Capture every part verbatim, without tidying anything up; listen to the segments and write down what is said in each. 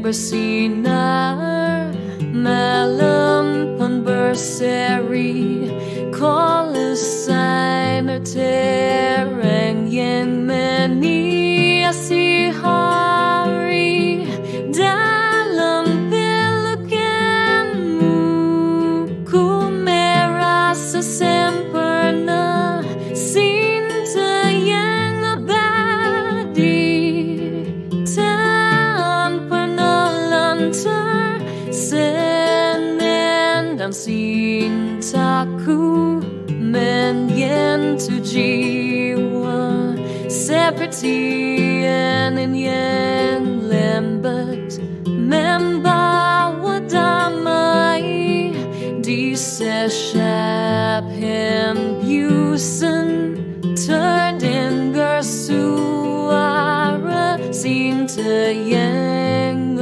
bersinar malam pun berseri, kolos signer terang yang menghiasi hari. Dalam pelukanmu ku merasa sempurna, cinta yang abadi tak pernah lantar. Senandung cintaku menyentuh jiwa seperti angin yang lambat, membawa damai di setiap hembusan. Terdengar suara cinta yang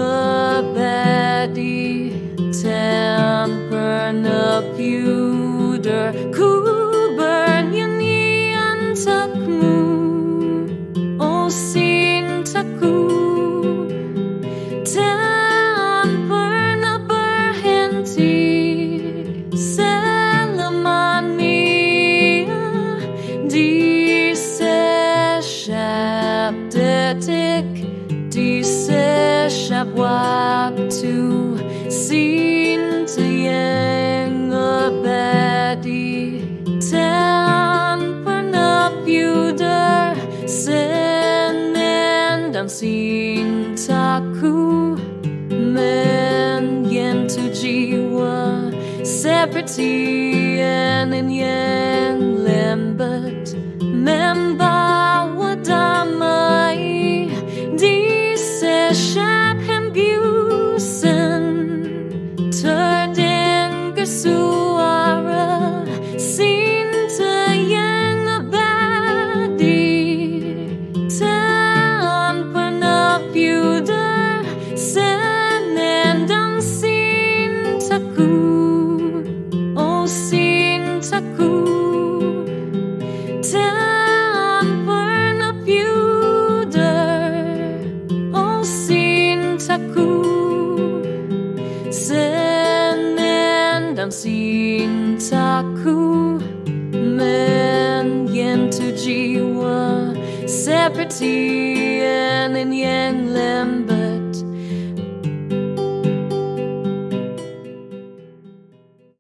abadi tak pernah pudar. Ku bernyanyi untukmu, oh cintaku, tak pernah berhenti selamanya. Di setiap detik, di setiap waktu, cinta yang abadi tak pernah pudar. Senandung cintaku menyentuh jiwa seperti angin yang lambat, membawa damai di setiap hembusan. Terdengar suara cinta yang abadi tak pernah pudar. Senandung cintaku, oh cintaku, tak pernah pudar. Oh cintaku, senandung cintaku menyentuh jiwa seperti angin yang lambat.